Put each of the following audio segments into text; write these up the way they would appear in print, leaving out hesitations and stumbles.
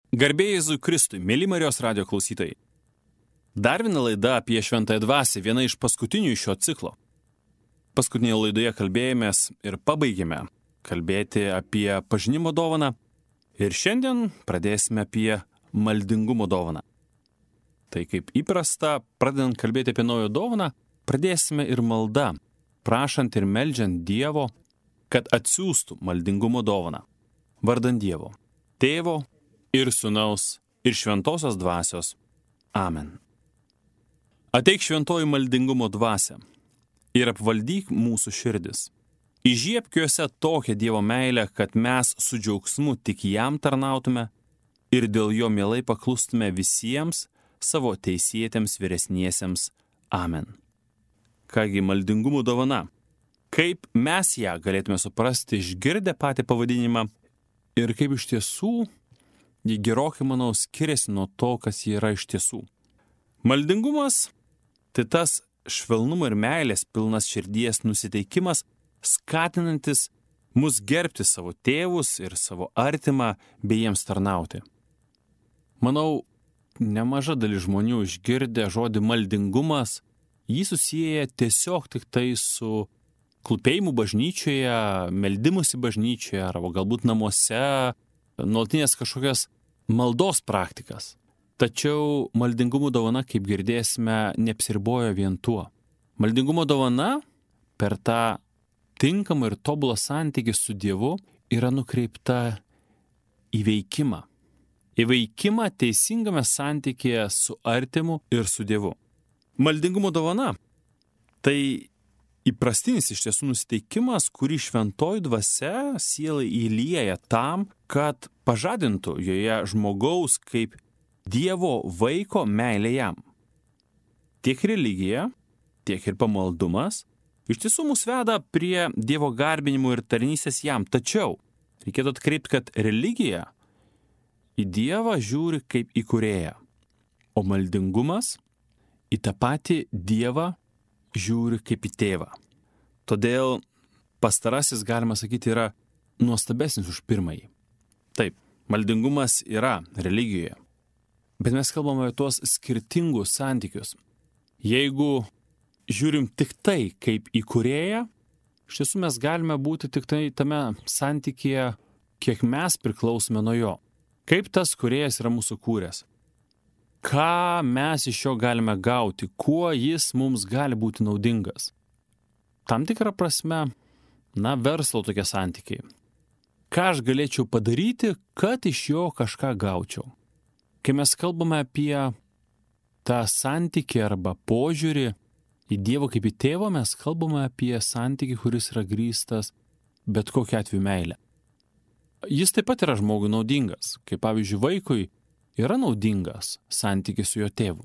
Garbė Jėzui Kristui, mėly Marijos radijo klausytojai. Dar viena laida apie Šventąją Dvasią, viena iš paskutinių šio ciklo. Paskutinėje laidoje kalbėjomės ir pabaigėme kalbėti apie pažinimo dovaną ir šiandien pradėsime apie maldingumo dovaną. Tai kaip įprasta, pradedant kalbėti apie naują dovaną, pradėsime ir malda, prašant ir meldžiant Dievo, kad atsiųstų maldingumo dovaną. Vardan Dievo, Tėvo ir Sūnaus ir Šventosios Dvasios. Amen. Ateik šventoji maldingumo dvasia ir apvaldyk mūsų širdis. Įžiebk juose tokią Dievo meilę, kad mes su džiaugsmu tik jam tarnautume ir dėl jo mielai paklustume visiems savo teisėtiems vyresniesiems. Amen. Kągi maldingumo dovana? Kaip mes ją galėtume suprasti išgirdę patį pavadinimą ir kaip iš tiesų ji gerokai, manau, skiriasi nuo to, kas ji yra iš tiesų. Maldingumas – tai tas švelnumo ir meilės pilnas širdies nusiteikimas, skatinantis mus gerbti savo tėvus ir savo artimą bei jiems tarnauti. Manau, nemaža dalis žmonių išgirdę žodį maldingumas, jį susieja tiesiog tik tai su klūpėjimu bažnyčioje, meldimusi bažnyčioje arba galbūt namuose, nuolatinės kažkokias maldos praktikas. Tačiau maldingumo dovana, kaip girdėsime, neapsiribojo vien tuo. Maldingumo dovana per tą tinkamą ir tobulą santykį su Dievu yra nukreipta į veikimą. Į veikimą teisingame santykėje su artimu ir su Dievu. Maldingumo dovana – tai įprastinis iš tiesų nusiteikimas, kurį šventoji dvasia sielai įlieja tam, kad pažadintų joje žmogaus kaip Dievo vaiko meilę jam. Tiek religija, tiek ir pamaldumas iš tiesų mus veda prie Dievo garbinimo ir tarnystės jam. Tačiau reikėtų atkreipti, kad religija į Dievą žiūri kaip į kūrėją, o maldingumas į tą patį Dievą žiūri kaip į tėvą. Todėl pastarasis, galima sakyti, yra nuostabesnis už pirmąjį. Taip, maldingumas yra religijoje, bet mes kalbame apie tuos skirtingus santykius. Jeigu žiūrim tik tai kaip į kūrėją, iš tiesų mes galime būti tik tai tame santykėje, kiek mes priklausome nuo jo. Kaip tas kūrėjas yra mūsų kūręs. Ką mes iš jo galime gauti, kuo jis mums gali būti naudingas. Tam tikrą prasme, verslo tokie santykiai. Ką aš galėčiau padaryti, kad iš jo kažką gaučiau. Kai mes kalbame apie tą santykį arba požiūrį į Dievą kaip į tėvą, mes kalbame apie santykį, kuris yra grįstas bet kokiu atveju meilė. Jis taip pat yra žmogui naudingas, kaip pavyzdžiui vaikui yra naudingas santykis su jo tėvu.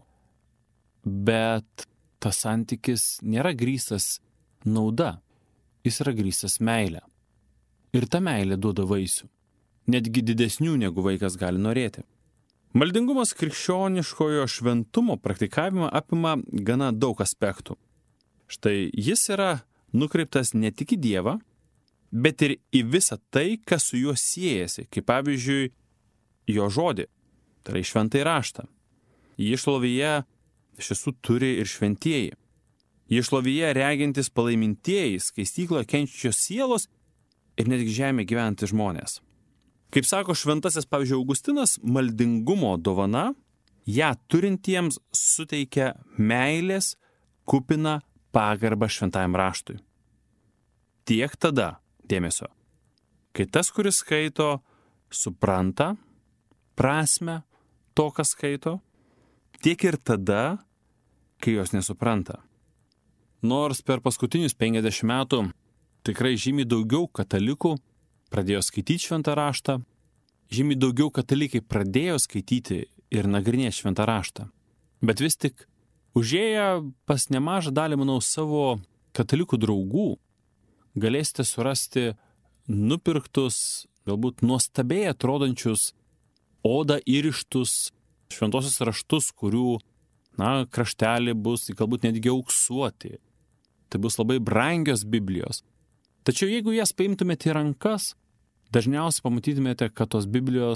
Bet tas santykis nėra grįstas nauda, jis yra grįstas meilė. Ir ta meilė duoda vaisių, netgi didesnių negu vaikas gali norėti. Maldingumas krikščioniškojo šventumo praktikavimą apima gana daug aspektų. Štai jis yra nukreiptas ne tik į Dievą, bet ir į visą tai, kas su juo siejasi, kaip pavyzdžiui jo žodį. Tai yra šventąjį raštą. Jį šlovėje iš tiesų turi ir šventieji. Jį šlovėje regintis palaimintieji, skaistykloje kenčiančios sielos ir netgi žemėje gyventi žmonės. Kaip sako šventasis, pavyzdžiui, Augustinas, maldingumo dovana, ją turintiems suteikia meilės kupiną pagarbą šventajam raštui. Tiek tada, dėmesio, kai tas, kuris skaito, supranta prasmę to, kas skaito, tiek ir tada, kai jos nesupranta. Nors per paskutinius 50 metų tikrai žymiai daugiau katalikų pradėjo skaityti šventą raštą, žymiai daugiau katalikai pradėjo skaityti ir nagrinėti šventą raštą. Bet vis tik, užėję pas nemažą dalį, manau, savo katalikų draugų, galėsite surasti nupirktus, galbūt nuostabiai atrodančius odą įrištus šventosios raštus, kurių, kraštelį bus galbūt netgi auksuoti. Tai bus labai brangios Biblijos. Tačiau jeigu jas paimtumėte į rankas, dažniausiai pamatytumėte, kad tos Biblijos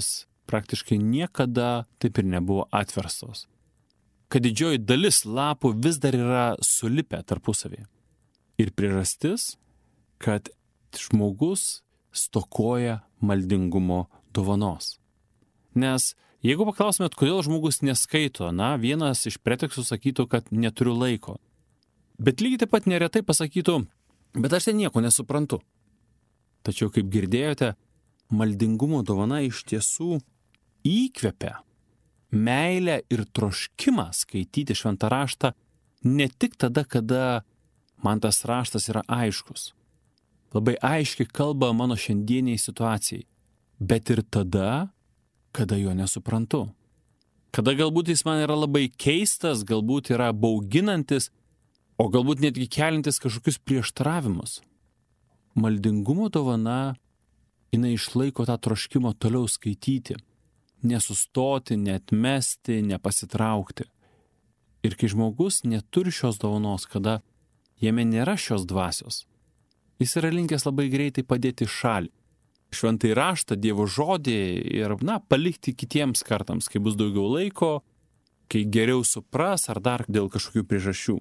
praktiškai niekada taip ir nebuvo atverstos. Kad didžioji dalis lapų vis dar yra sulipę tarpusavėje. Ir priežastis, kad žmogus stokoja maldingumo dovanos. Nes jeigu paklaustumėt, kodėl žmogus neskaito, vienas iš pretekstų sakytų, kad neturiu laiko. Bet lygiai taip pat neretai pasakytų, bet aš ten nieko nesuprantu. Tačiau, kaip girdėjote, maldingumo dovana iš tiesų įkvepia meilę ir troškimą skaityti šventą raštą ne tik tada, kada man tas raštas yra aiškus. Labai aiškiai kalba mano šiandieniai situacijai, bet ir tada, kada jo nesuprantu. Kada galbūt jis man yra labai keistas, galbūt yra bauginantis, o galbūt netgi kelintis kažkokius prieštaravimus. Maldingumo dovana, jinai išlaiko tą troškimą toliau skaityti, nesustoti, neatmesti, nepasitraukti. Ir kai žmogus neturi šios dovanos, kada jame nėra šios dvasios, jis yra linkęs labai greitai padėti šalį. Šventąjį raštą, Dievo žodį ir, palikti kitiems kartams, kai bus daugiau laiko, kai geriau supras ar dar dėl kažkokių priežasčių.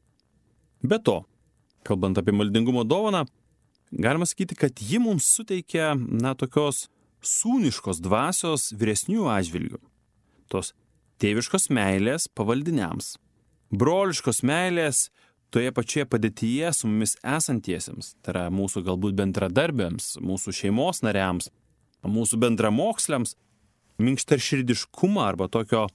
Be to, kalbant apie maldingumo dovaną, galima sakyti, kad ji mums suteikia, tokios sūniškos dvasios vyresnių atžvilgių. Tos tėviškos meilės pavaldiniams. Broliškos meilės toje pačioje padėtyje su mumis esantiesiems, tai yra mūsų galbūt bendradarbiams, mūsų šeimos nariams, mūsų bendramoksliams, minkštaširdiškumą arba tokio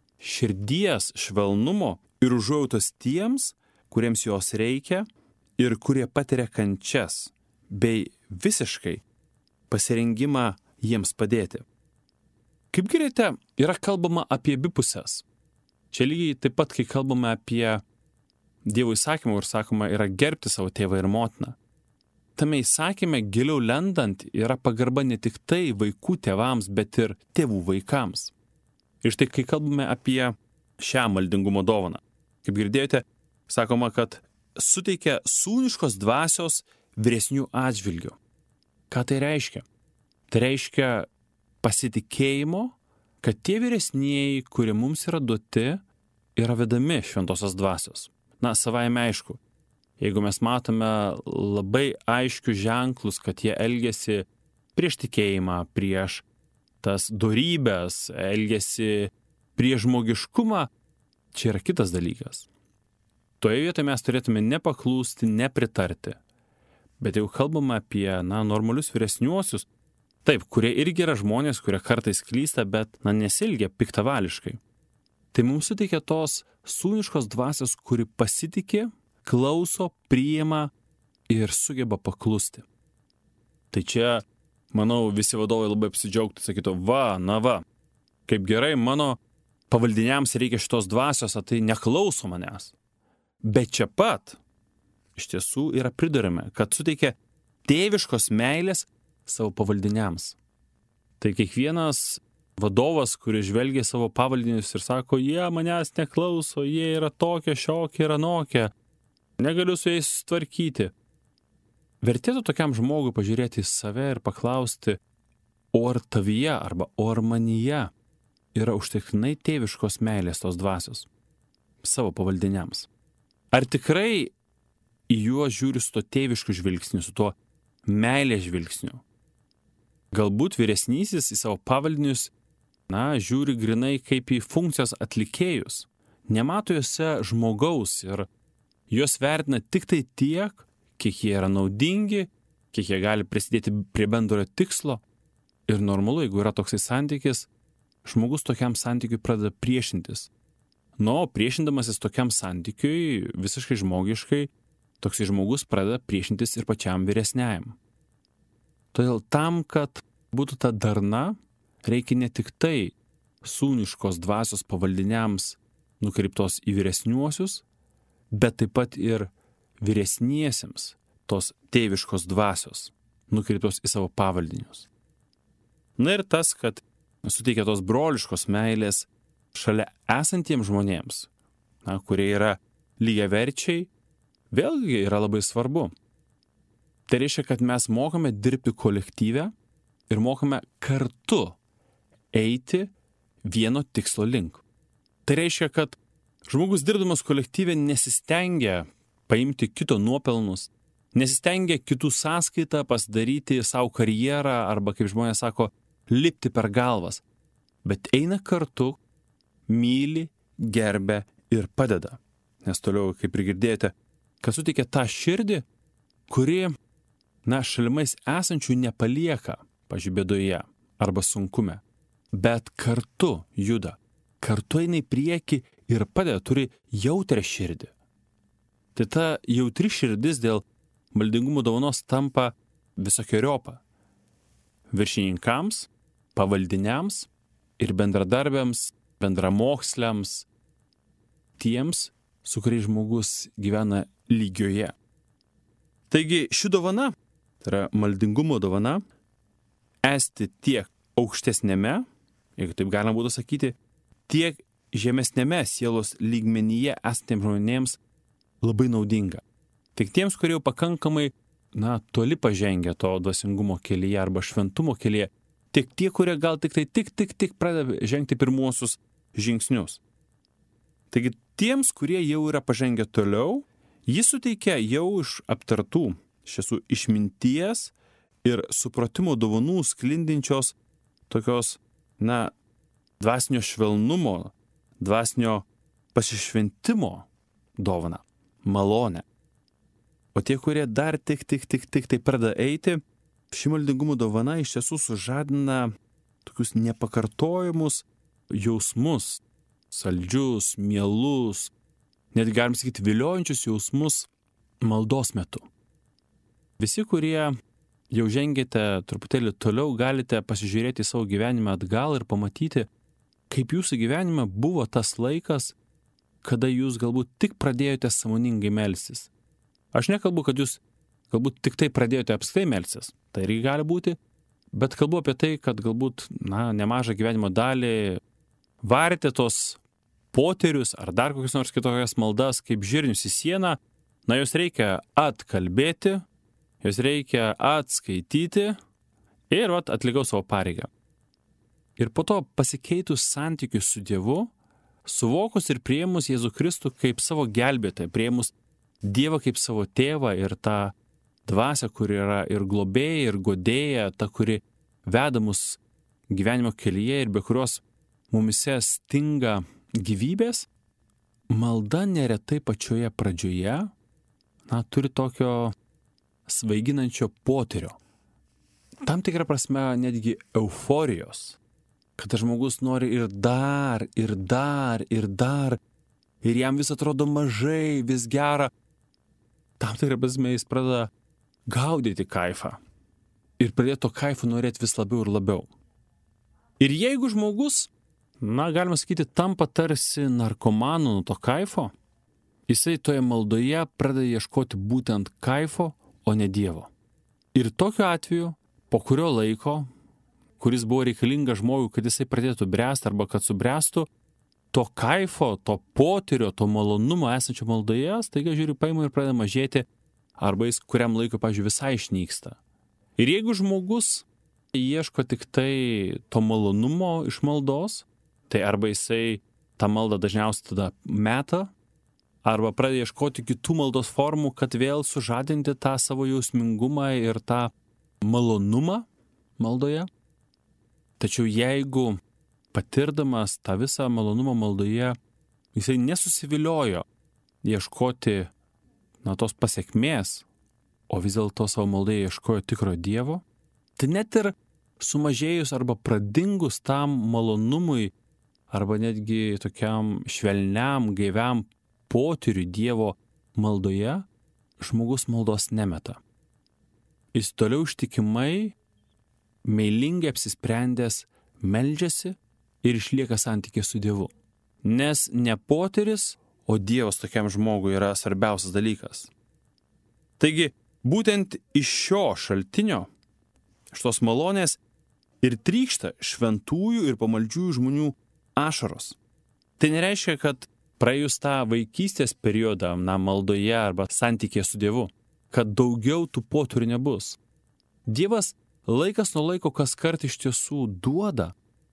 širdies švelnumo ir užuojautos tiems, kuriems jos reikia ir kurie patiria kančias, bei visiškai pasirengimą jiems padėti. Kaip girdite, yra kalbama apie abi pusės. Čia lygiai taip pat, kai kalbame apie Dievo įsakymą ir sakoma yra gerbti savo tėvą ir motiną. Tame įsakyme giliau lendant yra pagarba ne tik tai vaikų tėvams, bet ir tėvų vaikams. Ir štai, kai kalbame apie šią maldingumo dovaną, kaip girdėjote, sakoma, kad suteikia sūniškos dvasios vyresnių atžvilgių. Ką tai reiškia? Tai reiškia pasitikėjimo, kad tie vyresnieji, kurie mums yra duoti, yra vedami šventosios dvasios. Savaime aišku, jeigu mes matome labai aiškius ženklus, kad jie elgiasi prieš tikėjimą, prieš tas dorybės, elgiasi prieš žmogiškumą, čia yra kitas dalykas. Toje vietoje mes turėtume nepaklūsti, nepritarti. Bet jeigu kalbame apie, normalius vyresniuosius, taip, kurie irgi yra žmonės, kurie kartais klysta, bet, nesielgia piktavališkai. Tai mums suteikia tos sūniškos dvasios, kuri pasitikė, klauso, priima ir sugeba paklusti. Tai čia, manau, visi vadovai labai apsidžiaugtų, sakytų, kaip gerai, mano pavaldiniams reikia šitos dvasios, o tai neklauso manęs. Bet čia pat, iš tiesų, yra pridurime, kad suteikia tėviškos meilės savo pavaldiniams. Tai kiekvienas vadovas, kuris žvelgia savo pavaldinius ir sako, jie manęs neklauso, jie yra tokie, šiokie ir anokie, negaliu su jais tvarkyti. Vertėtų tokiam žmogui pažiūrėti į save ir paklausti, o ar tavyje arba o ar manyje yra užtektinai tėviškos meilės tos dvasios savo pavaldiniams. Ar tikrai į juos žiūri su to tėvišku žvilgsniu, su to meilės žvilgsniu? Galbūt vyresnysis į savo pavaldinius žiūri grinai kaip į funkcijos atlikėjus. Nemato juose žmogaus ir juos vertina tik tai tiek, kiek jie yra naudingi, kiek jie gali prisidėti prie bendrojo tikslo. Ir normalu, jeigu yra toksai santykis, žmogus tokiam santykiui pradeda priešintis. Priešindamasis tokiam santykiui, visiškai žmogiškai, toksai žmogus pradeda priešintis ir pačiam vyresniajam. Todėl tam, kad būtų ta darna, reikia ne tik tai sūniškos dvasios pavaldiniams nukreiptos į vyresniuosius, bet taip pat ir vyresniesiems tos tėviškos dvasios nukreiptos į savo pavaldinius. Ir tas, kad suteikia tos broliškos meilės šalia esantiems žmonėms, kurie yra lygiaverčiai, vėlgi yra labai svarbu. Tai reiškia, kad mes mokame dirbti kolektyve ir mokame kartu eiti vieno tikslo link. Tai reiškia, kad žmogus dirbdamas kolektyve nesistengia paimti kito nuopelnus, nesistengia kitų sąskaitą pasidaryti savo karjerą arba, kaip žmonės sako, lipti per galvas, bet eina kartu, myli, gerbia ir padeda. Nes toliau, kaip ir girdėjote, kas suteikia tą širdį, kuri, šalimais esančių nepalieka, pavyzdžiui, bėdoje arba sunkume, bet kartu juda, kartu eina į priekį ir padeda, turi jautrią širdį. Tai ta jautri širdis dėl maldingumo dovanos tampa visokiojopa. Viršininkams, pavaldiniams ir bendradarbiams, bendramoksliams, tiems, su kuriais žmogus gyvena lygioje. Taigi ši dovana, tai yra maldingumo dovana, esti tiek aukštesnėme, jeigu taip galima būtų sakyti, tiek žemesnėme sielos lygmenyje esantiems žmonėms labai naudinga. Tik tiems, kurie jau pakankamai, toli pažengia to dvasingumo kelyje arba šventumo kelyje, tik tie, kurie gal tik pradeda žengti pirmuosius žingsnius. Taigi tiems, kurie jau yra pažengę toliau, jis suteikia jau iš aptartų šių išminties ir supratimo dovanų sklindinčios tokios, dvasinio švelnumo, dvasinio pasišventimo dovaną, malonę. O tie, kurie dar tik tai pradeda eiti, ši maldingumo dovana iš tiesų sužadina tokius nepakartojamus jausmus, saldžius, mielus, net galim sakyti viliojančius jausmus maldos metu. Visi, kurie jau žengėte truputėlį toliau, galite pasižiūrėti į savo gyvenimą atgal ir pamatyti, kaip jūsų gyvenime buvo tas laikas, kada jūs galbūt tik pradėjote sąmoningai melstis. Aš nekalbu, kad jūs galbūt tik tai pradėjote apskritai melstis, tai irgi gali būti, bet kalbu apie tai, kad galbūt, nemažą gyvenimo dalį varėte tos poterius ar dar kokias nors kitokias maldas kaip žirnius į sieną, jos reikia atkalbėti, jos reikia atskaityti ir atlikau savo pareigą. Ir po to pasikeitus santykius su Dievu, suvokus ir priėmus Jėzų Kristų kaip savo gelbėtoją, priėmus Dievą kaip savo tėvą ir tą dvasią, kuri yra ir globėja, ir godėja, ta, kuri veda mus gyvenimo kelyje ir be kurios mumise stinga gyvybės, malda neretai pačioje pradžioje, turi tokio svaiginančio potyrio. Tam tikrą prasme netgi euforijos, kad žmogus nori ir dar, ir jam vis atrodo mažai, vis gera. Tam tikrą prasme jis pradeda gaudyti kaifą ir pradėtų kaifų norėti vis labiau ir labiau. Ir jeigu žmogus, galima sakyti, tampa tarsi narkomanu nuo to kaifo, jisai toje maldoje pradeda ieškoti būtent kaifo, o ne Dievo. Ir tokiu atveju, po kurio laiko, kuris buvo reikalingas žmogui, kad jisai pradėtų bręsti arba kad subręstų, to kaifo, to potyrio, to malonumo esančio maldoje, staiga žiūri, paima ir pradeda mažėti, arba jis kuriam laikui, pavyzdžiui, visai išnyksta. Ir jeigu žmogus ieško tik tai to malonumo iš maldos, tai arba jisai tą maldą dažniausiai tada meta, arba pradeda ieškoti kitų maldos formų, kad vėl sužadinti tą savo jausmingumą ir tą malonumą maldoje. Tačiau jeigu patirdamas tą visą malonumą maldoje, jisai nesusiviliojo ieškoti tos pasiekmės, o vis dėlto savo maldoje ieškojo tikro Dievo, tai net ir sumažėjus arba pradingus tam malonumui, arba netgi tokiam švelniam, gaiviam potyriui Dievo maldoje, žmogus maldos nemeta. Jis toliau ištikimai, meilingai apsisprendęs, meldžiasi ir išlieka santykiai su Dievu. Nes ne potyris, o Dievas tokiam žmogui yra svarbiausias dalykas. Taigi, būtent iš šio šaltinio, iš tos malonės ir trykšta šventųjų ir pamaldžiųjų žmonių ašaros. Tai nereiškia, kad praėjus tą vaikystės periodą, maldoje arba santykėje su Dievu, kad daugiau tų potyrių nebus. Dievas laikas nuo laiko kas kart iš tiesų duoda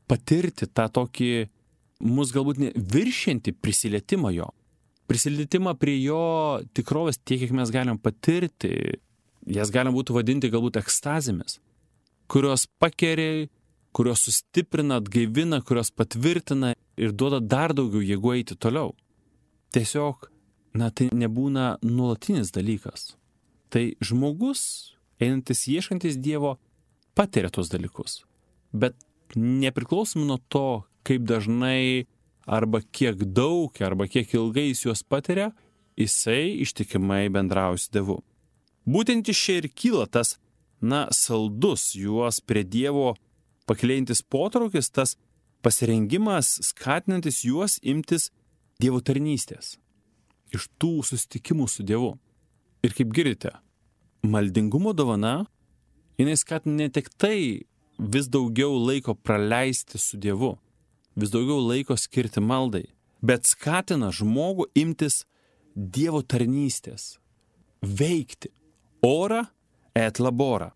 patirti tą tokį mus galbūt viršinti prisilietimą jo. Prisilietimą prie jo tikrovės tiek, kiek mes galim patirti. Jas galim būtų vadinti galbūt ekstazėmis, kurios pakeria, kurios sustiprina, atgaivina, kurios patvirtina ir duoda dar daugiau jėgų eiti toliau. Tiesiog, tai nebūna nuolatinis dalykas. Tai žmogus, einantis ieškantis Dievo, patiria tos dalykus. Bet nepriklausomai nuo to, kaip dažnai, arba kiek daug, arba kiek ilgai jis juos patiria, jisai ištikimai bendrauja su Dievu. Būtent iš čia ir kyla tas, saldus juos prie Dievo pakilėjantis potraukis, tas pasirengimas, skatinantis juos imtis Dievo tarnystės. Iš tų susitikimų su Dievu. Ir kaip girdite, maldingumo dovana, jinai skatina ne tik tai vis daugiau laiko praleisti su Dievu, vis daugiau laiko skirti maldai, bet skatina žmogų imtis Dievo tarnystės, veikti. Ora et labora.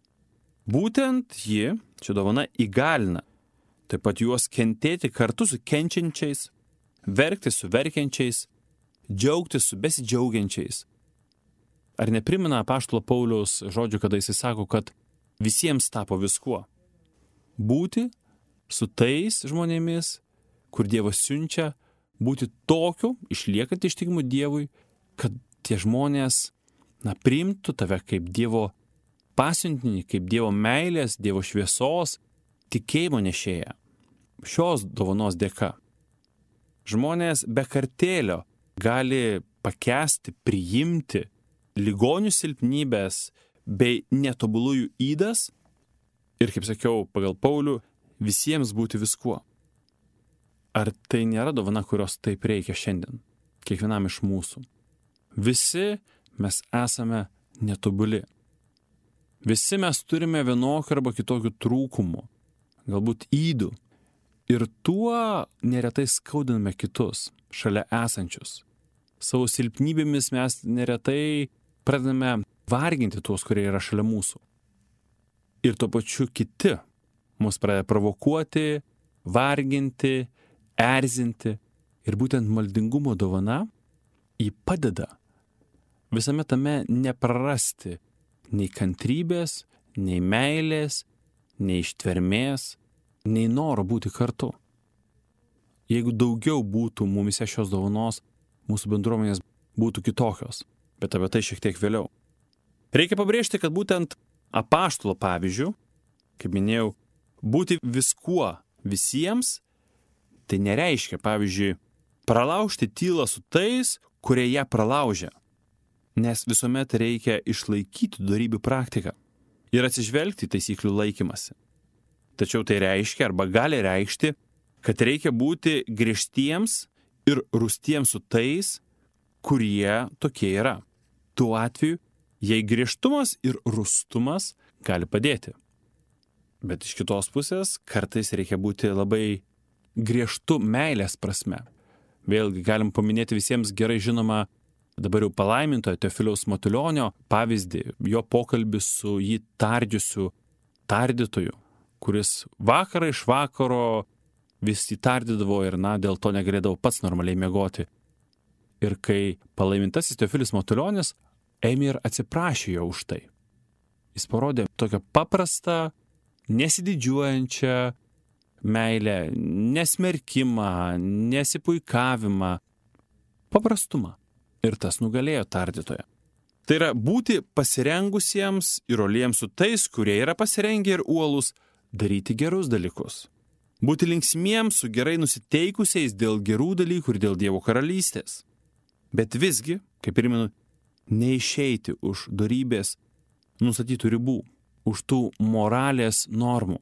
Būtent ji, ši dovana, įgalina taip pat juos kentėti kartu su kenčiančiais, verkti su verkiančiais, džiaugtis su besidžiaugiančiais. Ar neprimena apaštalo Pauliaus žodžių, kada jis sako, kad visiems tapo viskuo? Būti su tais žmonėmis, kur Dievas siunčia, būti tokiu, išliekant ištikimu Dievui, kad tie žmonės priimtų tave kaip Dievo pasiuntinį, kaip Dievo meilės, Dievo šviesos, tikėjimo nešėją. Šios dovanos dėka žmonės be kartėlio gali pakęsti, priimti ligonių silpnybės bei netobulųjų ydas ir, kaip sakiau, pagal Paulių, visiems būti viskuo. Ar tai nėra dovana, kurios taip reikia šiandien, kiekvienam iš mūsų? Visi mes esame netobuli. Visi mes turime vienokių arba kitokių trūkumų, galbūt ydų. Ir tuo neretai skaudiname kitus, šalia esančius. Savo silpnybėmis mes neretai pradedame varginti tuos, kurie yra šalia mūsų. Ir tuo pačiu kiti mus pradeda provokuoti, varginti, erzinti. Ir būtent maldingumo dovana jį padeda visame tame neprarasti nei kantrybės, nei meilės, nei ištvermės, nei noro būti kartu. Jeigu daugiau būtų mumise šios dovanos, mūsų bendruomenės būtų kitokios, bet apie tai šiek tiek vėliau. Reikia pabrėžti, kad būtent apaštalo pavyzdžių, kaip minėjau, būti viskuo visiems, tai nereiškia, pavyzdžiui, pralaužti tylą su tais, kurie ją pralaužia. Nes visuomet reikia išlaikyti dorybių praktiką ir atsižvelgti į taisyklių laikymasi. Tačiau tai reiškia arba gali reikšti, kad reikia būti griežtiems ir rūstiems su tais, kurie tokie yra. Tuo atveju, jei griežtumas ir rūstumas gali padėti. Bet iš kitos pusės, kartais reikia būti labai griežtu meilės prasme. Vėlgi galim paminėti visiems gerai žinomą dabar jau palaimintojo Teofiliaus Matulionio pavyzdį, jo pokalbį su jį tardžiusiu tardytoju, kuris vakarą iš vakaro vis jį tardydavo ir dėl to negalėdavo pats normaliai miegoti. Ir kai palaimintasis Teofilis Matulionis ėmė ir atsiprašė jo už tai. Jis parodė tokią paprastą, nesididžiuojančią meilę, nesmerkimą, nesipuikavimą, paprastumą. Ir tas nugalėjo tardytoją. Tai yra būti pasirengusiems ir uoliems su tais, kurie yra pasirengę ir uolus, daryti gerus dalykus. Būti linksmiems su gerai nusiteikusiais dėl gerų dalykų ir dėl Dievo karalystės. Bet visgi, kaip primenu, neišeiti už dorybės nustatytų ribų, už tų moralės normų.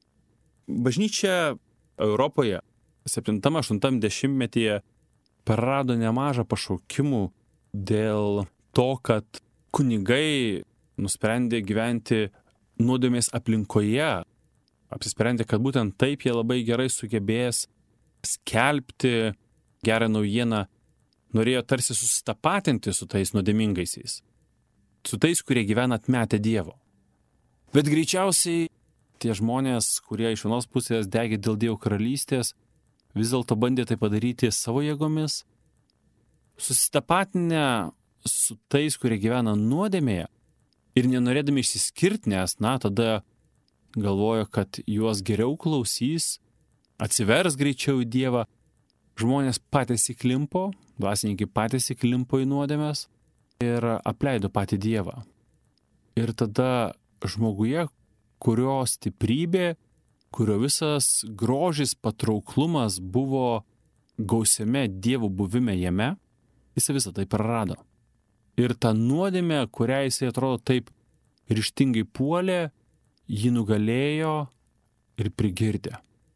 Bažnyčia Europoje 7-8 dešimtmetyje prarado nemažą pašaukimų dėl to, kad kunigai nusprendė gyventi nuodėmės aplinkoje, apsisprendė, kad būtent taip jie labai gerai sugebės skelbti gerą naujieną, norėjo tarsi susitapatinti su tais nuodėmingaisiais, su tais, kurie gyvena atmetę Dievo. Bet greičiausiai tie žmonės, kurie iš vienos pusės degė dėl Dievo karalystės, vis dėlto bandė tai padaryti savo jėgomis, susitapatinę su tais, kurie gyvena nuodėmėje ir nenorėdami išsiskirti, nes, tada galvojo, kad juos geriau klausys, atsivers greičiau į Dievą. Žmonės patys įklimpo, dvasininkai patys įklimpo į nuodėmes ir apleido patį Dievą. Ir tada žmoguje, kurio stiprybė, kurio visas grožis, patrauklumas buvo gausiame Dievo buvime jame, jis visą tai prarado. Ir ta nuodėmė, kurią jisai atrodo taip ryžtingai puolė, jį nugalėjo ir prigirdė.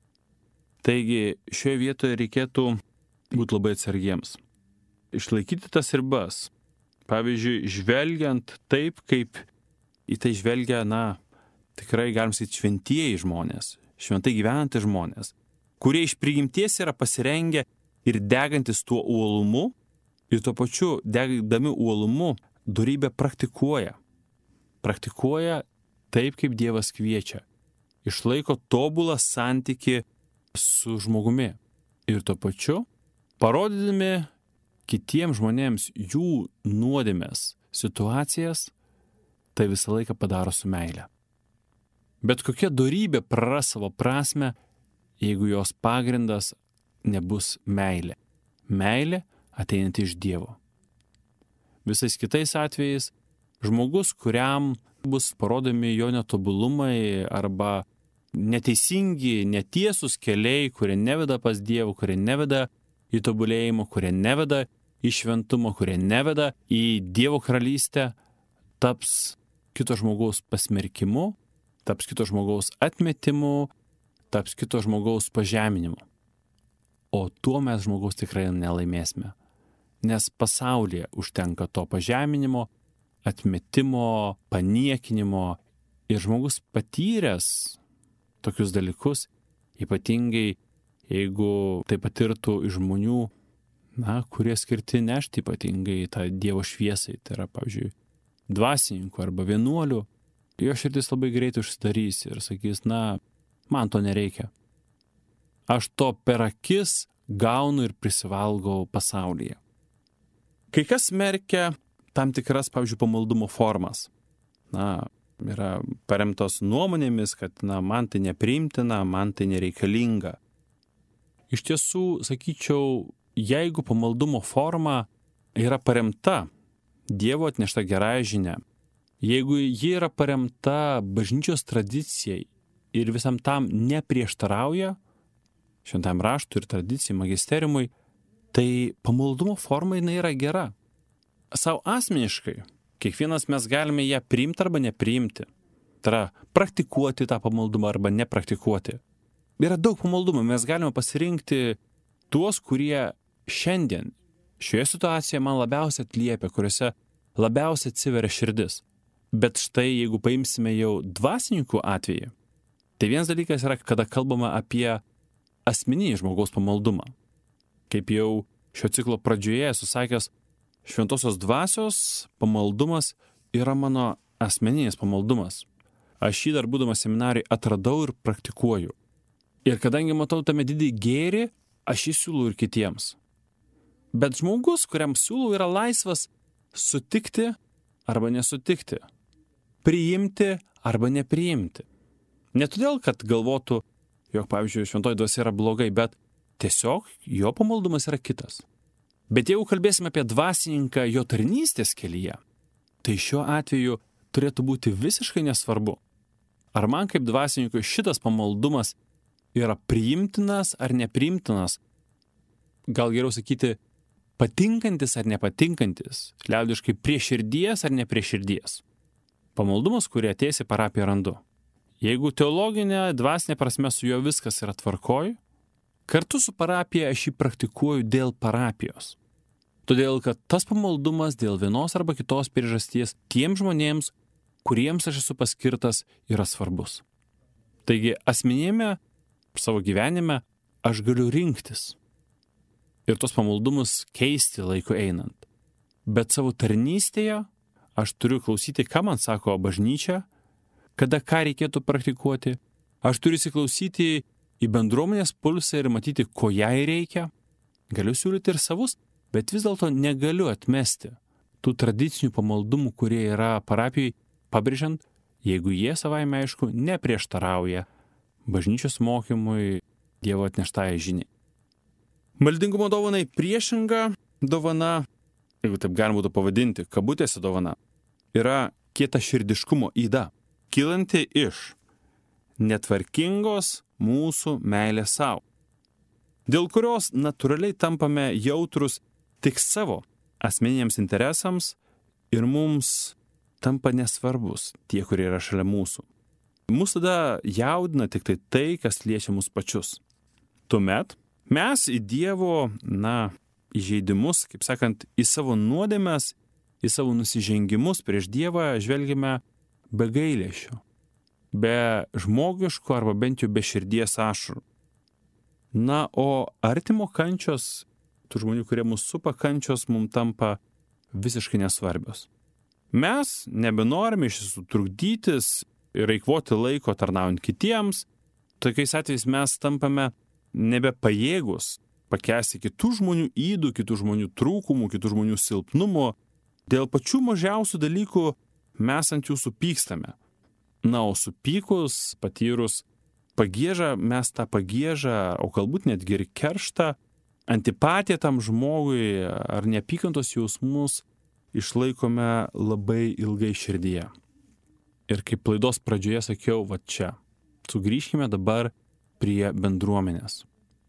Taigi šioje vietoje reikėtų būti labai atsargiems. Išlaikyti tas ribas. Pavyzdžiui, žvelgiant taip, kaip į tai žvelgia, tikrai galim sakyti šventieji žmonės, šventai gyvenantys žmonės, kurie iš prigimties yra pasirengę ir degantis tuo uolumu ir tuo pačiu degdami uolumu dorybę praktikuoja. Praktikuoja taip, kaip Dievas kviečia. Išlaiko tobulą santykį su žmogumi. Ir tuo pačiu, parodydami kitiems žmonėms jų nuodėmes situacijas, tai visą laiką padaro su meile. Bet kokia dorybė praras savo prasmę, jeigu jos pagrindas nebus meilė. Meilė ateinanti iš Dievo. Visais kitais atvejais, žmogus, kuriam bus parodomi jo netobulumai arba neteisingi, netiesus keliai, kurie neveda pas Dievą, kurie neveda į tobulėjimą, kurie neveda į šventumą, kurie neveda į Dievo karalystę, taps kito žmogaus pasmerkimu, taps kito žmogaus atmetimu, taps kito žmogaus pažeminimu. O tuo mes žmogaus tikrai nelaimėsime. Nes pasaulyje užtenka to pažeminimo, atmetimo, paniekinimo ir žmogus patyręs tokius dalykus, ypatingai jeigu tai patirtų iš žmonių, kurie skirti nešti ypatingai tą Dievo šviesai, tai yra, pavyzdžiui, dvasininkų arba vienuolių, jo širdis labai greitai užsidarys ir sakys, man to nereikia. Aš to per akis gaunu ir prisivalgau pasaulyje. Kai kas smerkia tam tikras, pavyzdžiui, pamaldumo formas. Yra paremtos nuomonėmis, kad man tai nepriimtina, man tai nereikalinga. Iš tiesų, sakyčiau, jeigu pamaldumo forma yra paremta Dievo atnešta gerąja žinia, jeigu ji yra paremta bažnyčios tradicijai ir visam tam neprieštarauja, šventam raštui ir tradicijai, magisteriumui, tai pamaldumo forma jinai yra gera. Sau asmeniškai, kiekvienas mes galime ją priimti arba nepriimti. Tai yra praktikuoti tą pamaldumą arba nepraktikuoti. Yra daug pamaldumų, mes galime pasirinkti tuos, kurie šiandien šioje situacijoje man labiausiai atliepia, kuriuose labiausiai atsiveria širdis. Bet štai, jeigu paimsime jau dvasininkų atvejį, tai vienas dalykas yra, kada kalbama apie asmeninį žmogaus pamaldumą. Kaip jau šio ciklo pradžioje esu sakęs, šventosios dvasios pamaldumas yra mano asmeninis pamaldumas. Aš jį dar būdamas seminarijai atradau ir praktikuoju. Ir kadangi matau tame didį gėrį, aš jį siūlau ir kitiems. Bet žmogus, kuriam siūlau, yra laisvas sutikti arba nesutikti, priimti arba nepriimti. Ne todėl, kad galvotų, jog, pavyzdžiui, šventoji dvasia yra blogai, bet tiesiog jo pamaldumas yra kitas. Bet jeigu kalbėsime apie dvasininką jo tarnystės kelyje, tai šiuo atveju turėtų būti visiškai nesvarbu, ar man kaip dvasininkui šitas pamaldumas yra priimtinas ar nepriimtinas, gal geriau sakyti, patinkantis ar nepatinkantis, liaudiškai prie širdies ar ne prie širdies. Pamaldumas, kurį ateisi parapiją randu. Jeigu teologinė, dvasinė prasme su juo viskas yra tvarkoj, kartu su parapija aš jį praktikuoju dėl parapijos. Todėl, kad tas pamaldumas dėl vienos arba kitos priežasties tiems žmonėms, kuriems aš esu paskirtas, yra svarbus. Taigi, asmenėme savo gyvenime aš galiu rinktis ir tos pamaldumus keisti laiku einant. Bet savo tarnystėje aš turiu klausyti, ką man sako bažnyčia, kada ką reikėtų praktikuoti Aš turiu įsiklausyti į bendruomenės pulsą ir matyti, ko jai reikia. Galiu siūlyti ir savus, bet vis dėlto negaliu atmesti tų tradicinių pamaldumų, kurie yra parapijai, pabrėžiant, jeigu jie savaime aišku neprieštarauja bažnyčios mokymui, Dievo atneštąją žiniai. Maldingumo dovanai priešinga dovana, jeigu taip galima būtų pavadinti, kabutėse dovana, yra kietaširdiškumo yda, kylanti iš netvarkingos mūsų meilės savo, dėl kurios natūraliai tampame jautrus tik savo asmeniniams interesams ir mums tampa nesvarbus tie, kurie yra šalia mūsų. Mūsų tada jaudina tik tai, kas liečia mus pačius. Tuomet mes į Dievo, įžeidimus, kaip sakant, į savo nuodėmes, į savo nusižengimus prieš Dievą žvelgiame be gailesčio, be žmogiško arba bent jau be širdies ašarų. O artimo kančios, tų žmonių, kurie mus supa, kančios mums tampa visiškai nesvarbios. Mes nebenorime iš tiesų trukdytis ir eikvoti laiko tarnaujant kitiems. Tokiais atvejais mes tampame nebepajėgus pakęsti kitų žmonių ydų, kitų žmonių trūkumų, kitų žmonių silpnumo. Dėl pačių mažiausių dalykų mes ant jų supykstame. O supykus, patyrus pagiežą, mes tą pagiežą, o galbūt netgi ir kerštą, antipatiją tam žmogui ar neapykantos jausmus išlaikome labai ilgai širdyje. Ir kaip laidos pradžioje sakiau, čia, sugrįžkime dabar prie bendruomenės.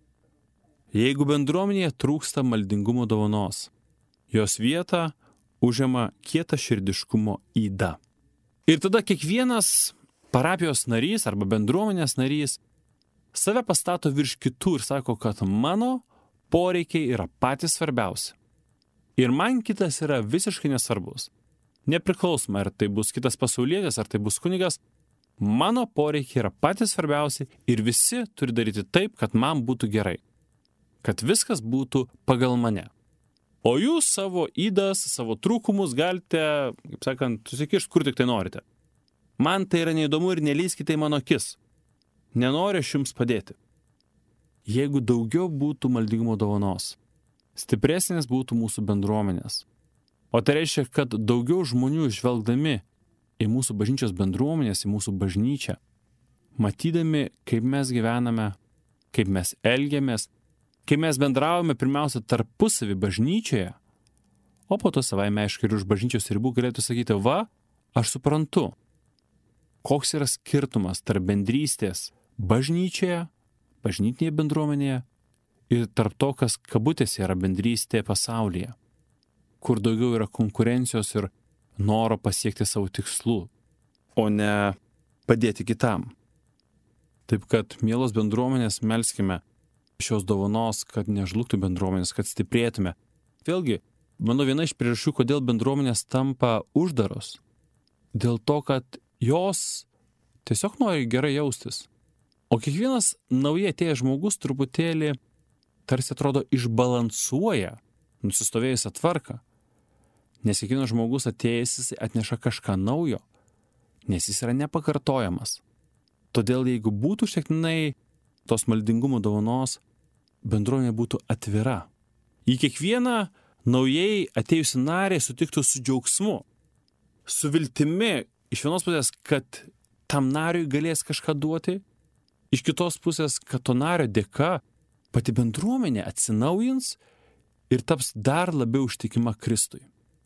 Jeigu bendruomenėje trūksta maldingumo dovanos, jos vietą užima kietaširdiškumo yda. Ir tada kiekvienas parapijos narys arba bendruomenės narys save pastato virš kitų ir sako, kad mano poreikiai yra patys svarbiausi. Ir man kitas yra visiškai nesvarbus. Nepriklausomai, ar tai bus kitas pasaulietis, ar tai bus kunigas, mano poreikiai yra patys svarbiausi ir visi turi daryti taip, kad man būtų gerai. Kad viskas būtų pagal mane. O jūs savo ydas, savo trūkumus galite, kaip sakant, susikišti kur tik tai norite. Man tai yra neįdomu ir nelįskite į mano akis. Nenoriu aš jums padėti. Jeigu daugiau būtų maldingumo dovanos, stipresnės būtų mūsų bendruomenės. O tai reiškia, kad daugiau žmonių žvelgdami į mūsų bažnyčios bendruomenės, į mūsų bažnyčią, matydami, kaip mes gyvename, kaip mes elgiamės, kaip mes bendraujame pirmiausia tarpusavį bažnyčioje, o po to savaime aišku ir už bažnyčios ribų galėtų sakyti, aš suprantu, koks yra skirtumas tarp bendrystės bažnyčioje, bažnytinėje bendruomenėje ir tarp to, kas kabutėse yra bendrystė pasaulyje, kur daugiau yra konkurencijos ir noro pasiekti savo tikslų, o ne padėti kitam. Taip kad, mielos bendruomenės, melskime šios dovanos, kad nežlugtų bendruomenės, kad stiprėtume. Vėlgi, manau, viena iš priežasčių, kodėl bendruomenės tampa uždaros, dėl to, kad jos tiesiog nori gerai jaustis. O kiekvienas naujai atėjęs žmogus truputėlį tarsi atrodo išbalansuoja nusistovėjusią tvarką. Nes kiekvienas žmogus atėjęs atneša kažką naujo, nes jis yra nepakartojamas. Todėl jeigu būtų šiektinai tos maldingumo dovanos, bendruomenė būtų atvira. Į kiekvieną naujai atėjusi narį sutiktų su džiaugsmu, su viltimi iš vienos pusės, kad tam nariui galės kažką duoti, iš kitos pusės, kad to nario dėka pati bendruomenė atsinaujins ir taps dar labiau ištikima Kristui.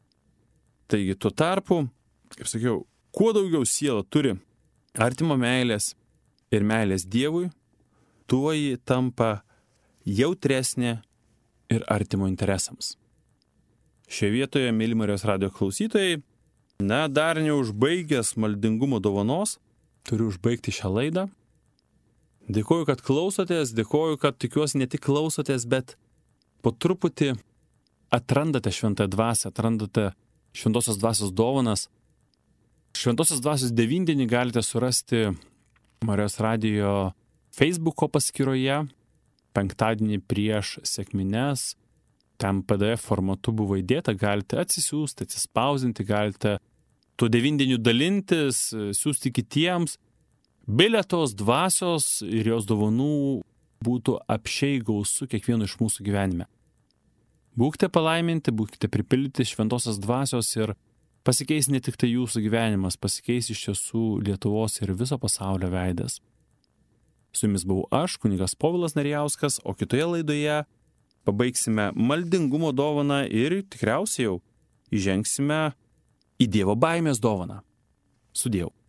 Taigi tuo tarpu, kaip sakiau, kuo daugiau siela turi artimo meilės ir meilės Dievui, tuo ji tampa jautresnė ir artimo interesams. Šioje vietoje, mėly Marijos radijo klausytojai, dar neužbaigęs maldingumo dovanos, turiu užbaigti šią laidą. Dėkoju, kad klausotės, dėkoju, kad tikiuosi ne tik klausotės, bet po truputį atrandate šventąją dvasią, atrandate šventosios dvasios dovanas. Šventosios dvasios devindienį galite surasti Marijos radijo Facebooko paskyroje, penktadienį prieš sekmines. Ten PDF formatu buvo įdėta, galite atsisiųsti, atsispausinti, galite tuo devindieniu dalintis, siųsti kitiems. bilietos dvasios ir jos dovanų būtų apsčiai gausu kiekvieno iš mūsų gyvenime. Būkite palaiminti, būkite pripildyti šventosios dvasios ir pasikeis ne tik tai jūsų gyvenimas, pasikeis iš tiesų Lietuvos ir viso pasaulio veidas. Su jumis buvau aš, kunigas Povilas Narijauskas, o kitoje laidoje pabaigsime maldingumo dovaną ir tikriausiai jau įžengsime į Dievo baimės dovaną. Sudiev.